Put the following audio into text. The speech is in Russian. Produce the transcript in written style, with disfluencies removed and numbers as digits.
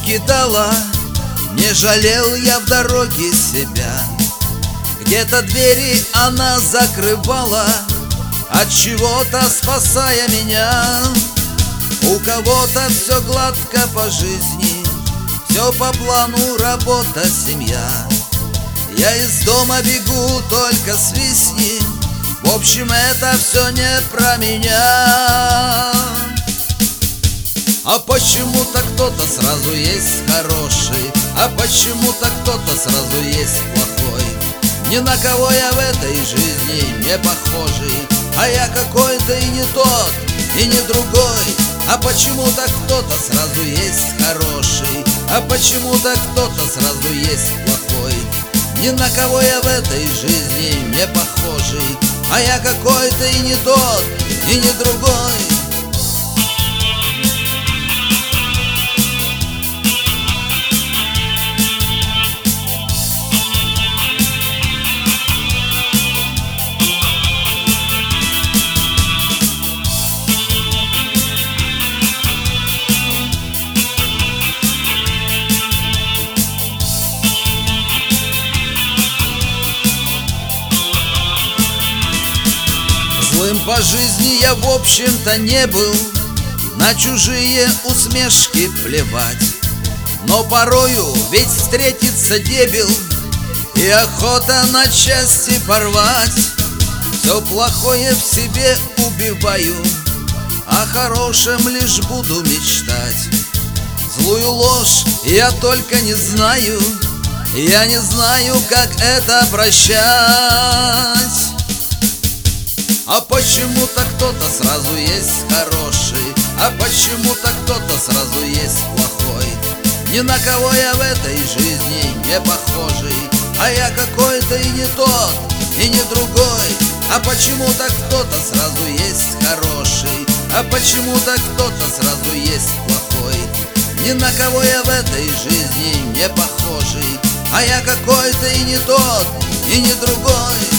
покидала, не жалел я в дороге себя. Где-то двери она закрывала, от чего-то спасая меня. У кого-то все гладко по жизни, все по плану, работа, семья. Я из дома бегу, только свистни, в общем, это все не про меня. А почему-то кто-то сразу есть хороший, а почему-то кто-то сразу есть плохой. Ни на кого я в этой жизни не похожий, а я какой-то и не тот, и не другой. А почему-то кто-то сразу есть хороший, а почему-то кто-то сразу есть плохой. Ни на кого я в этой жизни не похожий, а я какой-то и не тот, и не другой. Злым по жизни я в общем-то не был, на чужие усмешки плевать. Но порою ведь встретится дебил, и охота на части порвать. Все плохое в себе убиваю, о хорошем лишь буду мечтать. Злую ложь я только не знаю, я не знаю, как это прощать. А почему-то кто-то сразу есть хороший, а почему-то кто-то сразу есть плохой. Ни на кого я в этой жизни не похожий, а я какой-то и не тот, и не другой. А почему-то кто-то сразу есть хороший, а почему-то кто-то сразу есть плохой. Ни на кого я в этой жизни не похожий, а я какой-то и не тот, и не другой.